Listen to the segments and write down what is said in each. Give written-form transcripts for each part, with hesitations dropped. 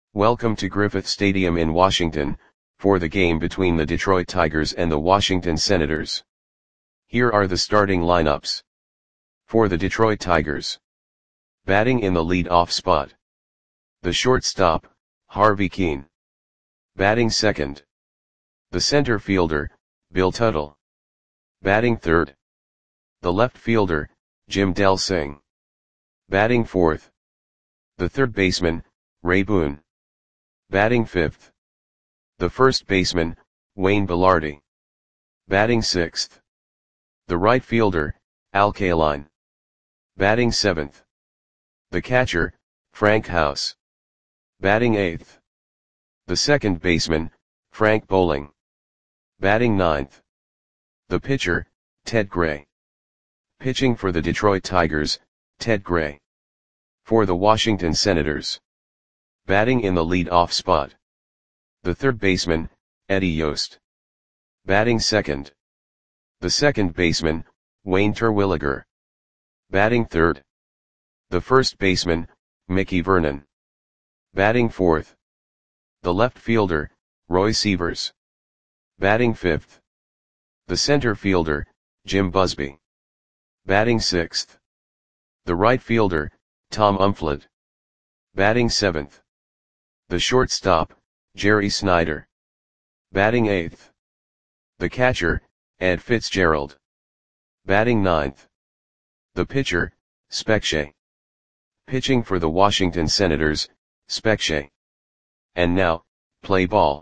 Welcome to Griffith Stadium in Washington, for the game between the Detroit Tigers and the Washington Senators. Here are the starting lineups. For the Detroit Tigers. Batting in the lead-off spot. The shortstop, Harvey Kuenn. Batting second. The center fielder, Bill Tuttle. Batting third. The left fielder, Jim Delsing. Batting fourth. The third baseman, Ray Boone. Batting fifth. The first baseman, Wayne Belardi. Batting sixth. The right fielder, Al Kaline. Batting seventh. The catcher, Frank House. Batting eighth. The second baseman, Frank Bowling. Batting ninth. The pitcher, Ted Gray. Pitching for the Detroit Tigers, Ted Gray. For the Washington Senators. Batting in the lead-off spot. The third baseman, Eddie Yost. Batting second. The second baseman, Wayne Terwilliger. Batting third. The first baseman, Mickey Vernon. Batting fourth. The left fielder, Roy Sievers. Batting fifth. The center fielder, Jim Busby. Batting sixth. The right fielder, Tom Umflett. Batting seventh. The shortstop, Jerry Snyder. Batting eighth. The catcher, Ed Fitzgerald. Batting ninth. The pitcher, Spec Shea. Pitching for the Washington Senators, Spec Shea. And now, play ball.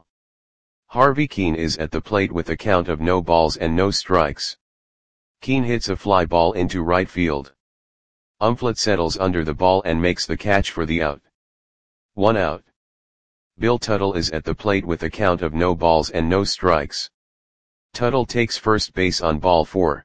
Harvey Kuenn is at the plate with a count of no balls and no strikes. Kuenn hits a fly ball into right field. Umflett settles under the ball and makes the catch for the out. 1 out. Bill Tuttle is at the plate with a count of no balls and no strikes. Tuttle takes first base on ball 4.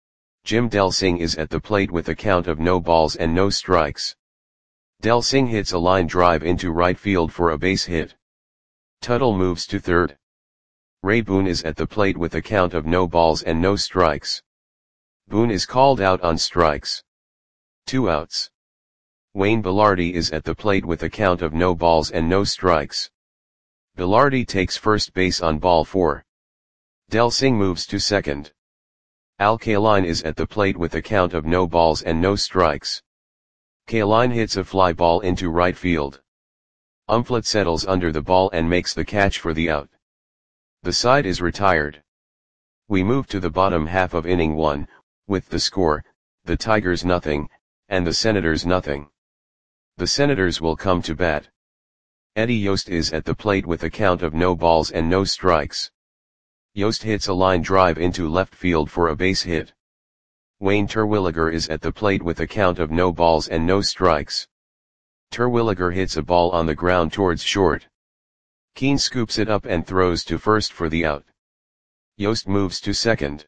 Jim Delsing is at the plate with a count of no balls and no strikes. Delsing hits a line drive into right field for a base hit. Tuttle moves to third. Ray Boone is at the plate with a count of no balls and no strikes. Boone is called out on strikes. 2 outs. Wayne Belardi is at the plate with a count of no balls and no strikes. Belardi takes first base on ball 4. Delsing moves to second. Al Kaline is at the plate with a count of no balls and no strikes. Kaline hits a fly ball into right field. Umflett settles under the ball and makes the catch for the out. The side is retired. We move to the bottom half of inning 1, with the score, the Tigers nothing, and the Senators nothing. The Senators will come to bat. Eddie Yost is at the plate with a count of no balls and no strikes. Yost hits a line drive into left field for a base hit. Wayne Terwilliger is at the plate with a count of no balls and no strikes. Terwilliger hits a ball on the ground towards short. Kuenn scoops it up and throws to first for the out. Yost moves to second.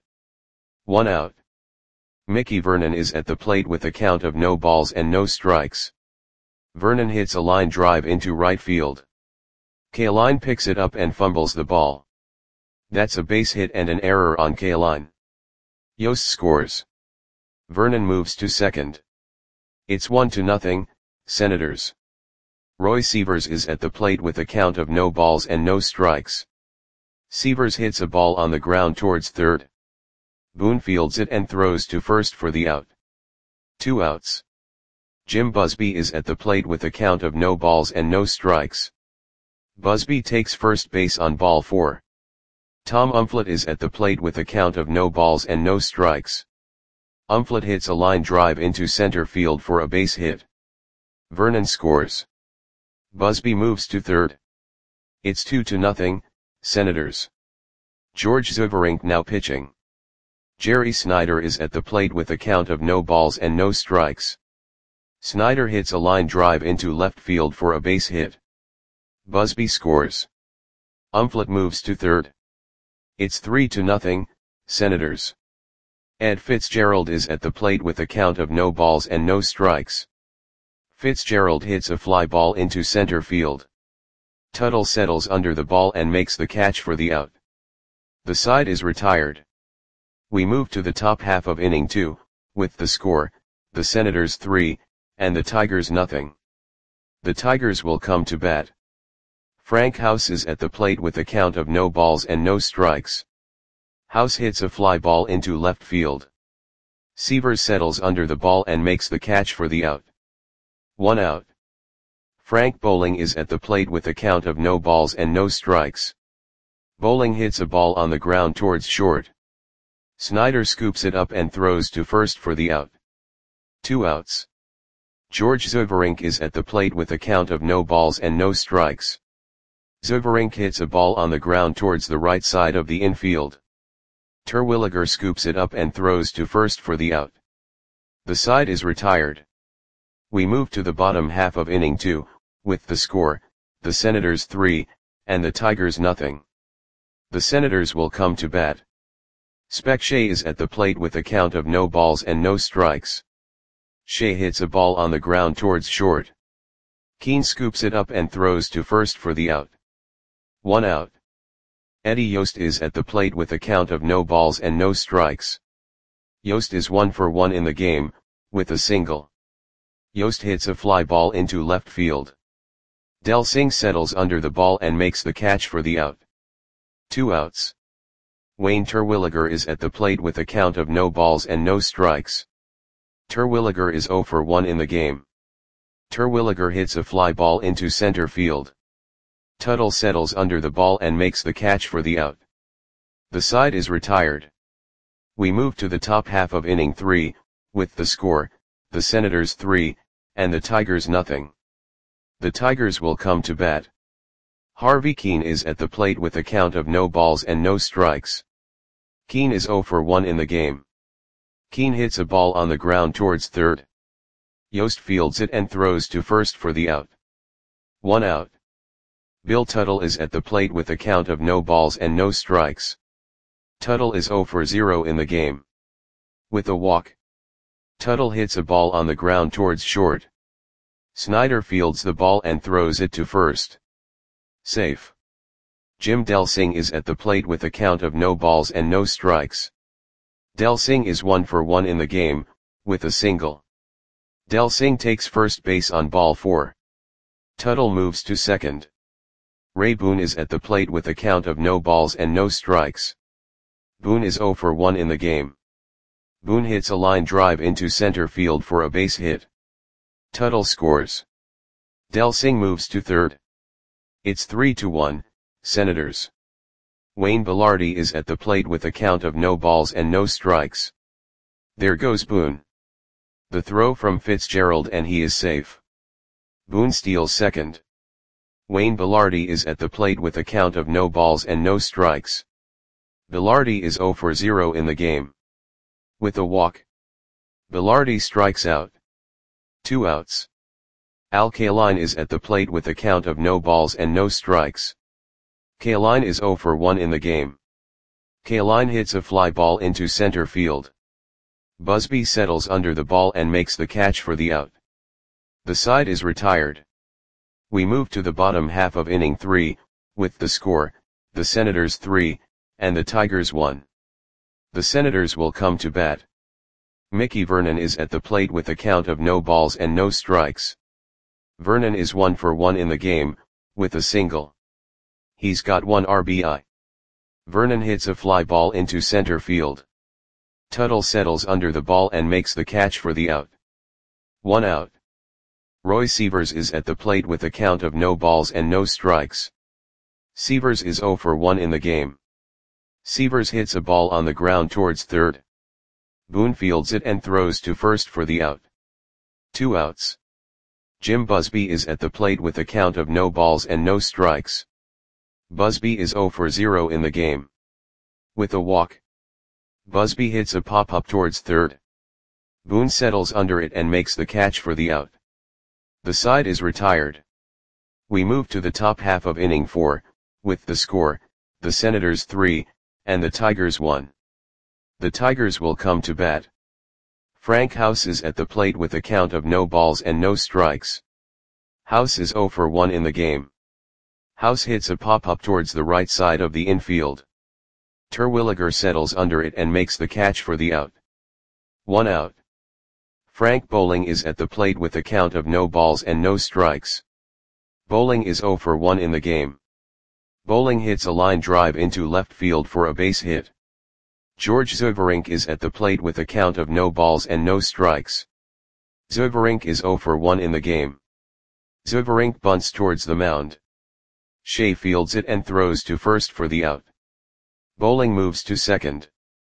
1 out. Mickey Vernon is at the plate with a count of no balls and no strikes. Vernon hits a line drive into right field. Kaline picks it up and fumbles the ball. That's a base hit and an error on Kaline. Yost scores. Vernon moves to second. It's 1-0, Senators. Roy Sievers is at the plate with a count of no balls and no strikes. Sievers hits a ball on the ground towards third. Boone fields it and throws to first for the out. 2 outs. Jim Busby is at the plate with a count of no balls and no strikes. Busby takes first base on ball 4. Tom Umflett is at the plate with a count of no balls and no strikes. Umflett hits a line drive into center field for a base hit. Vernon scores. Busby moves to third. It's 2-0, Senators. George Zuberink now pitching. Jerry Snyder is at the plate with a count of no balls and no strikes. Snyder hits a line drive into left field for a base hit. Busby scores. Umflett moves to third. It's 3-0, Senators. Ed Fitzgerald is at the plate with a count of no balls and no strikes. Fitzgerald hits a fly ball into center field. Tuttle settles under the ball and makes the catch for the out. The side is retired. We move to the top half of inning 2, with the score, the Senators 3, and the Tigers nothing. The Tigers will come to bat. Frank House is at the plate with a count of no balls and no strikes. House hits a fly ball into left field. Sievers settles under the ball and makes the catch for the out. 1 out. Frank Bowling is at the plate with a count of no balls and no strikes. Bowling hits a ball on the ground towards short. Snyder scoops it up and throws to first for the out. 2 outs. George Zuberink is at the plate with a count of no balls and no strikes. Zuberink hits a ball on the ground towards the right side of the infield. Terwilliger scoops it up and throws to first for the out. The side is retired. We move to the bottom half of inning 2, with the score, the Senators 3, and the Tigers nothing. The Senators will come to bat. Spec Shea is at the plate with a count of no balls and no strikes. Shea hits a ball on the ground towards short. Keane scoops it up and throws to first for the out. 1 out. Eddie Yost is at the plate with a count of no balls and no strikes. Yost is 1 for 1 in the game, with a single. Yost hits a fly ball into left field. Del Singh settles under the ball and makes the catch for the out. 2 outs. Wayne Terwilliger is at the plate with a count of no balls and no strikes. Terwilliger is 0 for 1 in the game. Terwilliger hits a fly ball into center field. Tuttle settles under the ball and makes the catch for the out. The side is retired. We move to the top half of inning 3, with the score, the Senators 3, and the Tigers nothing. The Tigers will come to bat. Harvey Keane is at the plate with a count of no balls and no strikes. Keane is 0 for 1 in the game. Keane hits a ball on the ground towards third. Yost fields it and throws to first for the out. 1 out. Bill Tuttle is at the plate with a count of no balls and no strikes. Tuttle is 0 for 0 in the game. With a walk. Tuttle hits a ball on the ground towards short. Snyder fields the ball and throws it to first. Safe. Jim Del Singh is at the plate with a count of no balls and no strikes. Del Singh is 1 for 1 in the game, with a single. Del Singh takes first base on ball 4. Tuttle moves to second. Ray Boone is at the plate with a count of no balls and no strikes. Boone is 0 for 1 in the game. Boone hits a line drive into center field for a base hit. Tuttle scores. Del Singh moves to third. It's 3-1, Senators. Wayne Belardi is at the plate with a count of no balls and no strikes. There goes Boone. The throw from Fitzgerald and he is safe. Boone steals second. Wayne Belardi is at the plate with a count of no balls and no strikes. Belardi is 0 for 0 in the game. With a walk. Belardi strikes out. 2 outs. Al Kaline is at the plate with a count of no balls and no strikes. Kaline is 0 for 1 in the game. Kaline hits a fly ball into center field. Busby settles under the ball and makes the catch for the out. The side is retired. We move to the bottom half of inning 3, with the score, the Senators 3, and the Tigers 1. The Senators will come to bat. Mickey Vernon is at the plate with a count of no balls and no strikes. Vernon is 1 for 1 in the game, with a single. He's got 1 RBI. Vernon hits a fly ball into center field. Tuttle settles under the ball and makes the catch for the out. 1 out. Roy Sievers is at the plate with a count of no balls and no strikes. Sievers is 0 for 1 in the game. Sievers hits a ball on the ground towards third. Boone fields it and throws to first for the out. 2 outs. Jim Busby is at the plate with a count of no balls and no strikes. Busby is 0 for 0 in the game. With a walk. Busby hits a pop-up towards third. Boone settles under it and makes the catch for the out. The side is retired. We move to the top half of inning 4, with the score, the Senators 3, and the Tigers 1. The Tigers will come to bat. Frank House is at the plate with a count of no balls and no strikes. House is 0 for 1 in the game. House hits a pop-up towards the right side of the infield. Terwilliger settles under it and makes the catch for the out. 1 out. Frank Bowling is at the plate with a count of no balls and no strikes. Bowling is 0 for 1 in the game. Bowling hits a line drive into left field for a base hit. George Zeuverink is at the plate with a count of no balls and no strikes. Zeuverink is 0 for 1 in the game. Zeuverink bunts towards the mound. Shea fields it and throws to first for the out. Bowling moves to second.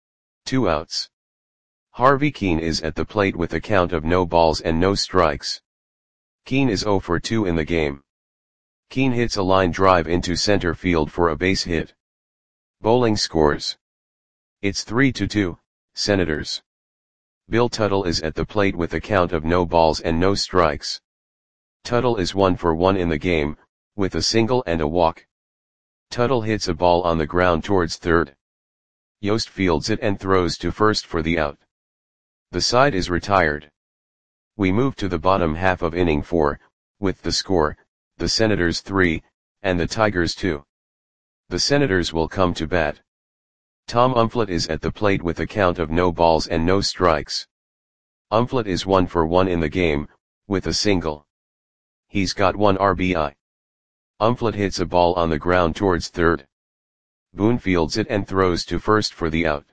2 outs. Harvey Kuenn is at the plate with a count of no balls and no strikes. Kuenn is 0 for 2 in the game. Kuenn hits a line drive into center field for a base hit. Bowling scores. It's 3-2, Senators. Bill Tuttle is at the plate with a count of no balls and no strikes. Tuttle is 1 for 1 in the game, with a single and a walk. Tuttle hits a ball on the ground towards third. Yost fields it and throws to first for the out. The side is retired. We move to the bottom half of inning 4, with the score, the Senators 3, and the Tigers 2. The Senators will come to bat. Tom Umflett is at the plate with a count of no balls and no strikes. Umflett is 1 for 1 in the game, with a single. He's got 1 RBI. Umflett hits a ball on the ground towards third. Boone fields it and throws to first for the out.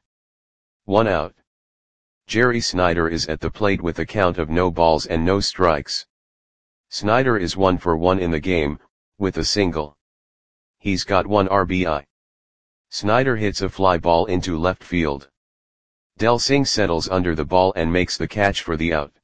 1 out. Jerry Snyder is at the plate with a count of no balls and no strikes. Snyder is 1 for 1 in the game, with a single. He's got 1 RBI. Snyder hits a fly ball into left field. Del Singh settles under the ball and makes the catch for the out.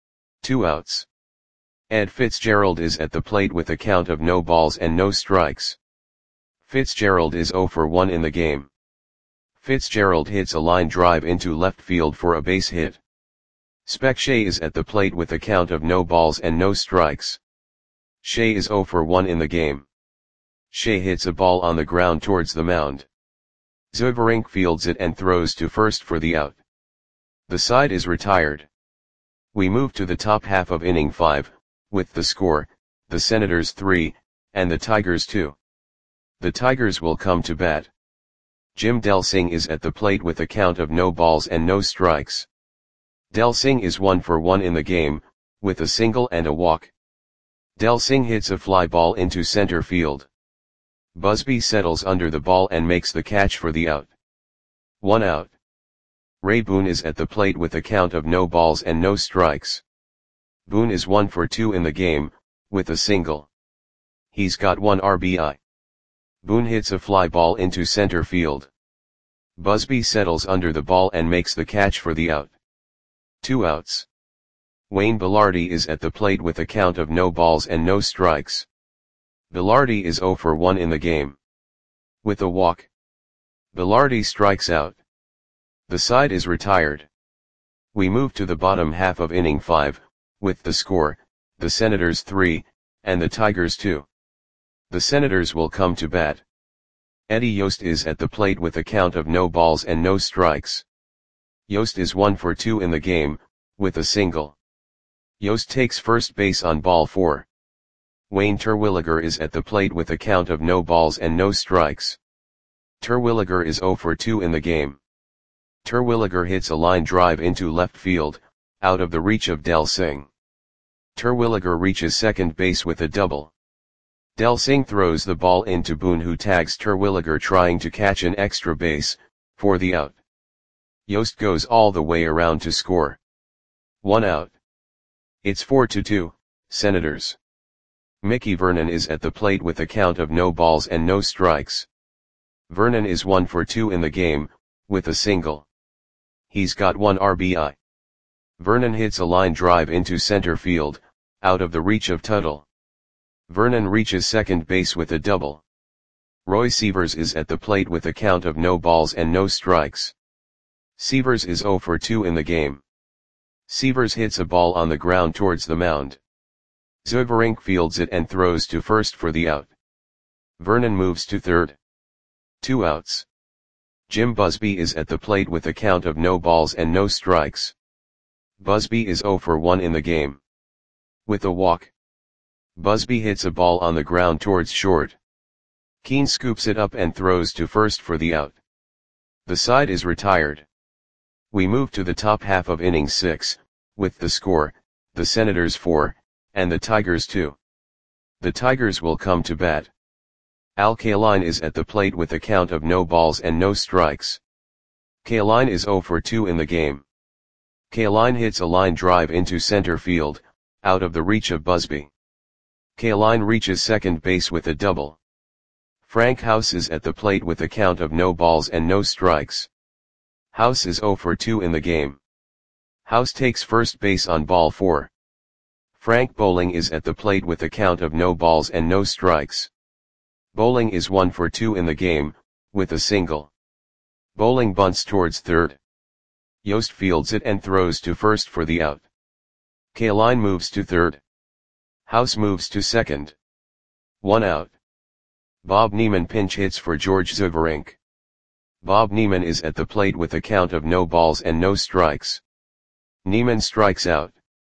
2 outs. Ed Fitzgerald is at the plate with a count of no balls and no strikes. Fitzgerald is 0 for 1 in the game. Fitzgerald hits a line drive into left field for a base hit. Spec Shea is at the plate with a count of no balls and no strikes. Shea is 0 for 1 in the game. Shea hits a ball on the ground towards the mound. Zeuverink fields it and throws to first for the out. The side is retired. We move to the top half of inning 5, with the score, the Senators 3, and the Tigers 2. The Tigers will come to bat. Jim Delsing is at the plate with a count of no balls and no strikes. Delsing is 1 for 1 in the game, with a single and a walk. Delsing hits a fly ball into center field. Busby settles under the ball and makes the catch for the out. 1 out. Ray Boone is at the plate with a count of no balls and no strikes. Boone is 1 for 2 in the game, with a single. He's got 1 RBI. Boone hits a fly ball into center field. Busby settles under the ball and makes the catch for the out. 2 outs. Wayne Belardi is at the plate with a count of no balls and no strikes. Belardi is 0 for 1 in the game. With a walk. Belardi strikes out. The side is retired. We move to the bottom half of inning 5, with the score, the Senators 3, and the Tigers 2. The Senators will come to bat. Eddie Yost is at the plate with a count of no balls and no strikes. Yost is 1 for 2 in the game, with a single. Yost takes first base on ball 4. Wayne Terwilliger is at the plate with a count of no balls and no strikes. Terwilliger is 0 for 2 in the game. Terwilliger hits a line drive into left field, out of the reach of Del Singh. Terwilliger reaches second base with a double. Del Singh throws the ball into Boone, who tags Terwilliger trying to catch an extra base, for the out. Yost goes all the way around to score. 1 out. It's 4-2, Senators. Mickey Vernon is at the plate with a count of no balls and no strikes. Vernon is 1 for 2 in the game, with a single. He's got 1 RBI. Vernon hits a line drive into center field, out of the reach of Tuttle. Vernon reaches second base with a double. Roy Sievers is at the plate with a count of no balls and no strikes. Sievers is 0 for 2 in the game. Sievers hits a ball on the ground towards the mound. Zeuverink fields it and throws to first for the out. Vernon moves to third. 2 outs. Jim Busby is at the plate with a count of no balls and no strikes. Busby is 0 for 1 in the game. With a walk. Busby hits a ball on the ground towards short. Kuenn scoops it up and throws to first for the out. The side is retired. We move to the top half of inning 6, with the score, the Senators 4, and the Tigers 2. The Tigers will come to bat. Al Kaline is at the plate with a count of no balls and no strikes. Kaline is 0 for 2 in the game. Kaline hits a line drive into center field, out of the reach of Busby. Kaline reaches second base with a double. Frank House is at the plate with a count of no balls and no strikes. House is 0 for 2 in the game. House takes first base on ball 4. Frank Bowling is at the plate with a count of no balls and no strikes. Bowling is 1 for 2 in the game, with a single. Bowling bunts towards third. Yost fields it and throws to first for the out. Kaline moves to third. House moves to second. 1 out. Bob Neiman pinch hits for George Zuberink. Bob Neiman is at the plate with a count of no balls and no strikes. Neiman strikes out.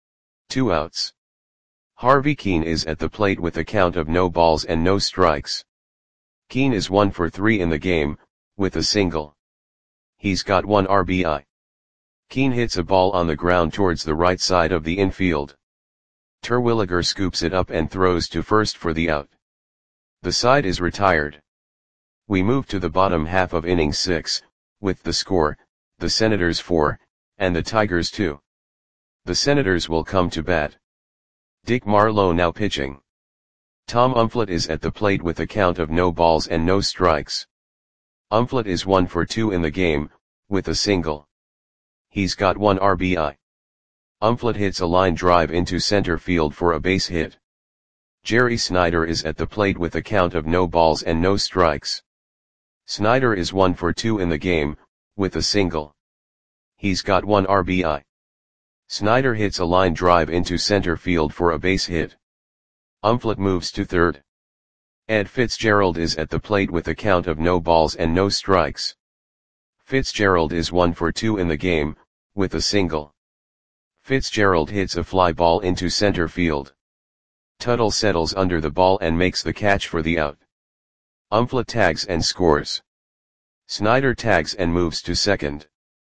2 outs. Harvey Keene is at the plate with a count of no balls and no strikes. Keene is 1 for 3 in the game, with a single. He's got 1 RBI. Keene hits a ball on the ground towards the right side of the infield. Terwilliger scoops it up and throws to first for the out. The side is retired. We move to the bottom half of inning 6, with the score, the Senators 4, and the Tigers 2. The Senators will come to bat. Dick Marlowe now pitching. Tom Umflett is at the plate with a count of no balls and no strikes. Umflett is 1 for 2 in the game, with a single. He's got 1 RBI. Umflett hits a line drive into center field for a base hit. Jerry Snyder is at the plate with a count of no balls and no strikes. Snyder is 1 for 2 in the game, with a single. He's got 1 RBI. Snyder hits a line drive into center field for a base hit. Umflett moves to third. Ed Fitzgerald is at the plate with a count of no balls and no strikes. Fitzgerald is 1 for 2 in the game, with a single. Fitzgerald hits a fly ball into center field. Tuttle settles under the ball and makes the catch for the out. Umflett tags and scores. Snyder tags and moves to second.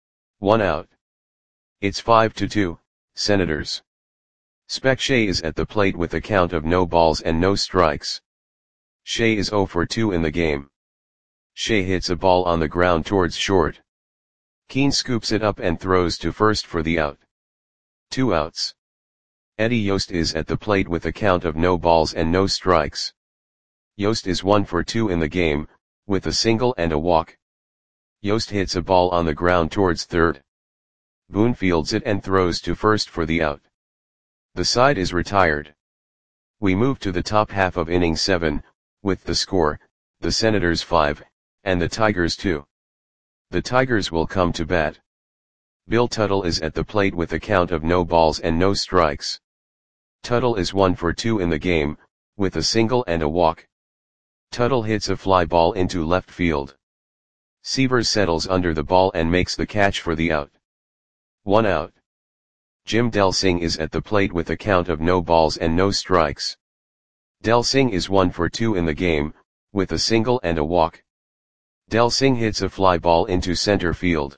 1 out. It's 5-2, Senators. Spec Shea is at the plate with a count of no balls and no strikes. Shea is 0 for 2 in the game. Shea hits a ball on the ground towards short. Keene scoops it up and throws to first for the out. 2 outs. Eddie Yost is at the plate with a count of no balls and no strikes. Yost is 1 for 2 in the game, with a single and a walk. Yost hits a ball on the ground towards third. Boone fields it and throws to first for the out. The side is retired. We move to the top half of inning 7, with the score, the Senators 5, and the Tigers 2. The Tigers will come to bat. Bill Tuttle is at the plate with a count of no balls and no strikes. Tuttle is 1 for 2 in the game, with a single and a walk. Tuttle hits a fly ball into left field. Severs settles under the ball and makes the catch for the out. 1 out. Jim Delsing is at the plate with a count of no balls and no strikes. Delsing is 1 for 2 in the game, with a single and a walk. Delsing hits a fly ball into center field.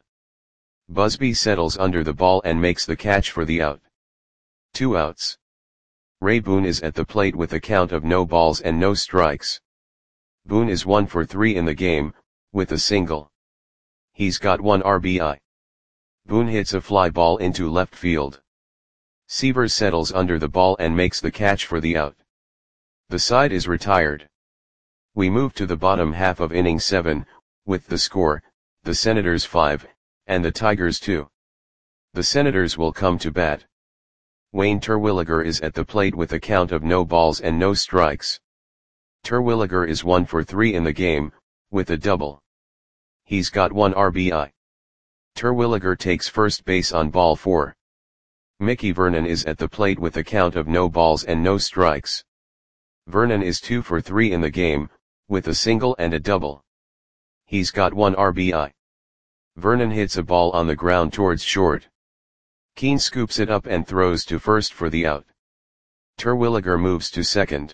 Busby settles under the ball and makes the catch for the out. 2 outs. Ray Boone is at the plate with a count of no balls and no strikes. Boone is 1 for 3 in the game, with a single. He's got 1 RBI. Boone hits a fly ball into left field. Severs settles under the ball and makes the catch for the out. The side is retired. We move to the bottom half of inning 7, with the score, the Senators 5, and the Tigers 2. The Senators will come to bat. Wayne Terwilliger is at the plate with a count of no balls and no strikes. Terwilliger is 1 for 3 in the game, with a double. He's got 1 RBI. Terwilliger takes first base on ball 4. Mickey Vernon is at the plate with a count of no balls and no strikes. Vernon is 2 for 3 in the game, with a single and a double. He's got 1 RBI. Vernon hits a ball on the ground towards short. Keene scoops it up and throws to first for the out. Terwilliger moves to second.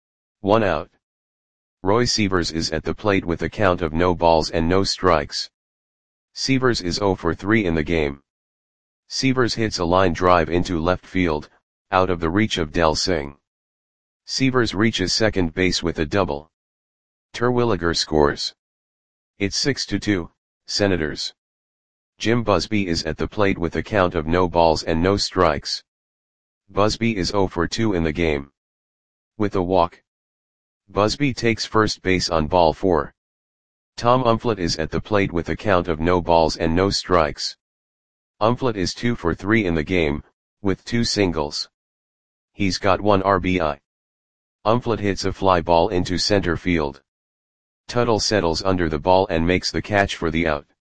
1 out. Roy Severs is at the plate with a count of no balls and no strikes. Severs is 0 for 3 in the game. Severs hits a line drive into left field, out of the reach of Delsing. Sievers reaches second base with a double. Terwilliger scores. It's 6-2, Senators. Jim Busby is at the plate with a count of no balls and no strikes. Busby is 0 for 2 in the game. With a walk. Busby takes first base on ball 4. Tom Umflett is at the plate with a count of no balls and no strikes. Umflett is 2 for 3 in the game, with 2 singles. He's got 1 RBI. Umflett hits a fly ball into center field. Tuttle settles under the ball and makes the catch for the out.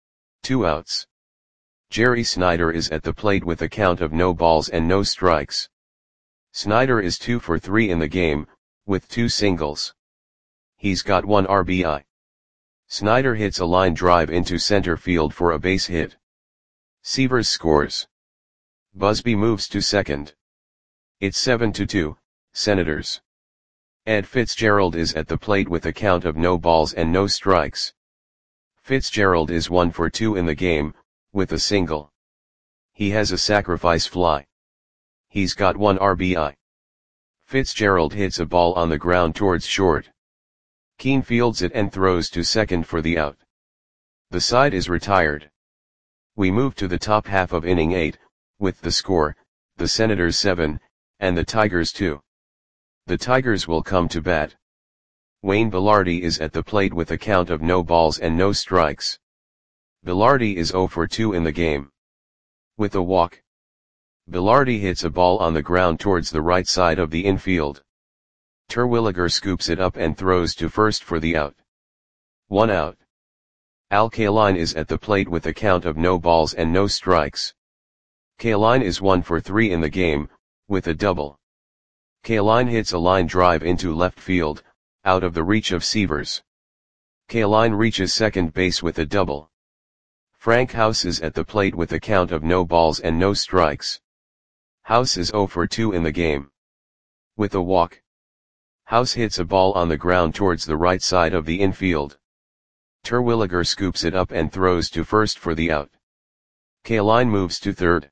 2 outs. Jerry Snyder is at the plate with a count of no balls and no strikes. Snyder is 2 for 3 in the game, with 2 singles. He's got 1 RBI. Snyder hits a line drive into center field for a base hit. Sievers scores. Busby moves to second. It's 7-2, Senators. Ed Fitzgerald is at the plate with a count of no balls and no strikes. Fitzgerald is 1 for 2 in the game, with a single. He has a sacrifice fly. He's got 1 RBI. Fitzgerald hits a ball on the ground towards short. Keane fields it and throws to second for the out. The side is retired. We move to the top half of inning 8, with the score, the Senators 7, and the Tigers 2. The Tigers will come to bat. Wayne Belardi is at the plate with a count of no balls and no strikes. Belardi is 0 for 2 in the game. With a walk. Belardi hits a ball on the ground towards the right side of the infield. Terwilliger scoops it up and throws to first for the out. 1 out. Al Kaline is at the plate with a count of no balls and no strikes. Kaline is 1 for 3 in the game, with a double. Kaline hits a line drive into left field, out of the reach of Sievers. Kaline reaches second base with a double. Frank House is at the plate with a count of no balls and no strikes. House is 0 for 2 in the game. With a walk. House hits a ball on the ground towards the right side of the infield. Terwilliger scoops it up and throws to first for the out. Kaline moves to third.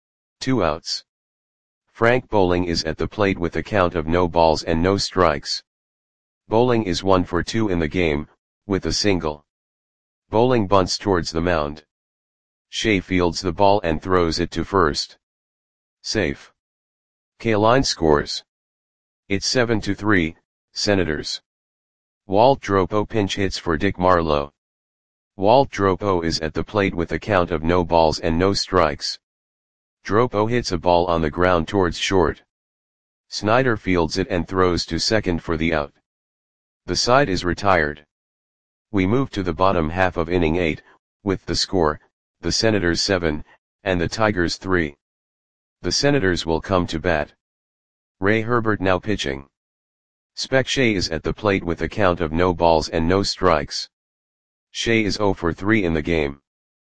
2 outs. Frank Bowling is at the plate with a count of no balls and no strikes. Bowling is 1 for 2 in the game, with a single. Bowling bunts towards the mound. Shea fields the ball and throws it to first. Safe. Kaline scores. It's 7-3, Senators. Walt Dropo pinch hits for Dick Marlowe. Walt Dropo is at the plate with a count of no balls and no strikes. Dropo hits a ball on the ground towards short. Snyder fields it and throws to second for the out. The side is retired. We move to the bottom half of inning 8, with the score, the Senators 7, and the Tigers 3. The Senators will come to bat. Ray Herbert now pitching. Spec Shea is at the plate with a count of no balls and no strikes. Shea is 0 for 3 in the game.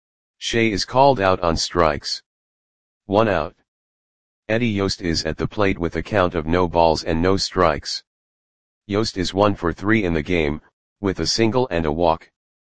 Shea is called out on strikes. 1 out. Eddie Yost is at the plate with a count of no balls and no strikes. Yost is 1 for 3 in the game, with a single and a walk.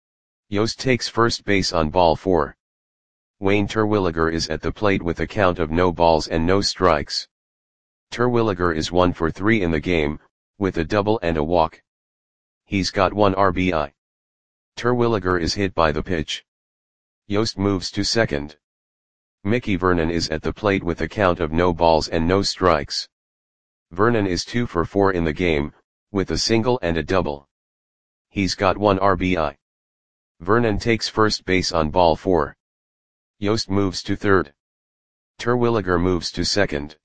Yost takes first base on ball 4. Wayne Terwilliger is at the plate with a count of no balls and no strikes. Terwilliger is 1 for 3 in the game, with a double and a walk. He's got 1 RBI. Terwilliger is hit by the pitch. Yost moves to second. Mickey Vernon is at the plate with a count of no balls and no strikes. Vernon is 2 for 4 in the game, with a single and a double. He's got 1 RBI. Vernon takes first base on ball 4. Yost moves to third. Terwilliger moves to second.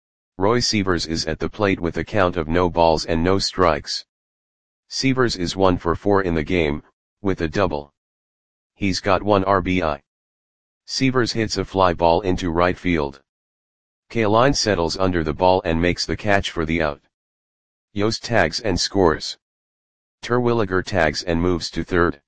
Roy Sievers is at the plate with a count of no balls and no strikes. Sievers is 1 for 4 in the game, with a double. He's got 1 RBI. Sievers hits a fly ball into right field. Kaline settles under the ball and makes the catch for the out. Yost tags and scores. Terwilliger tags and moves to third.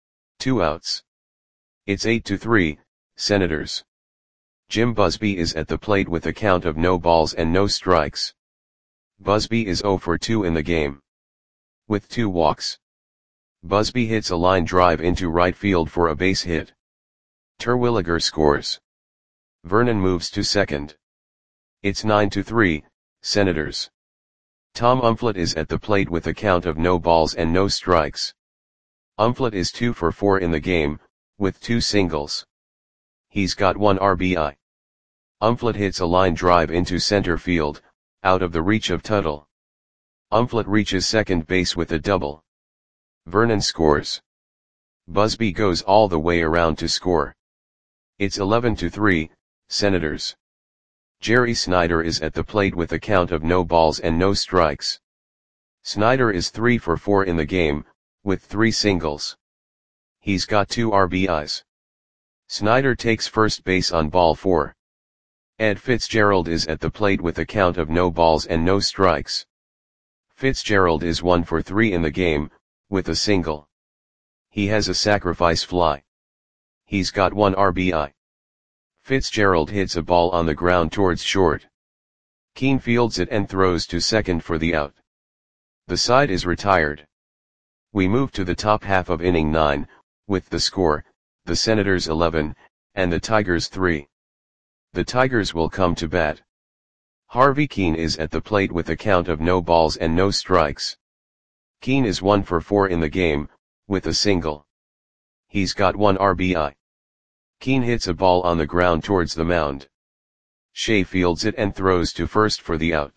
2 outs. It's 8-3, Senators. Jim Busby is at the plate with a count of no balls and no strikes. Busby is 0 for 2 in the game. With 2 walks. Busby hits a line drive into right field for a base hit. Terwilliger scores. Vernon moves to second. It's 9-3, Senators. Tom Umflett is at the plate with a count of no balls and no strikes. Umflett is 2 for 4 in the game, with 2 singles. He's got 1 RBI. Umflett hits a line drive into center field, out of the reach of Tuttle. Umflett reaches second base with a double. Vernon scores. Busby goes all the way around to score. It's 11-3, Senators. Jerry Snyder is at the plate with a count of no balls and no strikes. Snyder is 3 for 4 in the game, with 3 singles. He's got 2 RBIs. Snyder takes first base on ball 4. Ed Fitzgerald is at the plate with a count of no balls and no strikes. Fitzgerald is 1 for 3 in the game, with a single. He has a sacrifice fly. He's got 1 RBI. Fitzgerald hits a ball on the ground towards short. Keane fields it and throws to second for the out. The side is retired. We move to the top half of inning 9, with the score, the Senators 11, and the Tigers 3. The Tigers will come to bat. Harvey Keane is at the plate with a count of no balls and no strikes. Keane is 1 for 4 in the game, with a single. He's got 1 RBI. Keane hits a ball on the ground towards the mound. Shea fields it and throws to first for the out.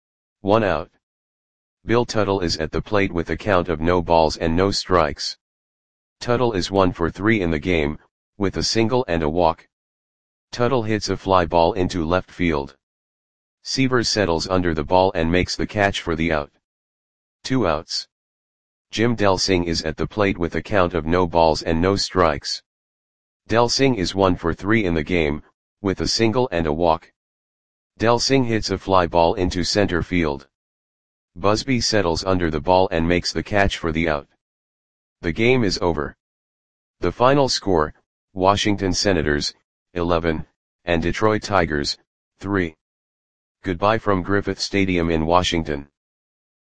1 out. Bill Tuttle is at the plate with a count of no balls and no strikes. Tuttle is 1 for 3 in the game, with a single and a walk. Tuttle hits a fly ball into left field. Severs settles under the ball and makes the catch for the out. 2 outs. Jim Delsing is at the plate with a count of no balls and no strikes. Delsing is 1 for 3 in the game, with a single and a walk. Delsing hits a fly ball into center field. Busby settles under the ball and makes the catch for the out. The game is over. The final score, Washington Senators, 11, and Detroit Tigers, 3. Goodbye from Griffith Stadium in Washington.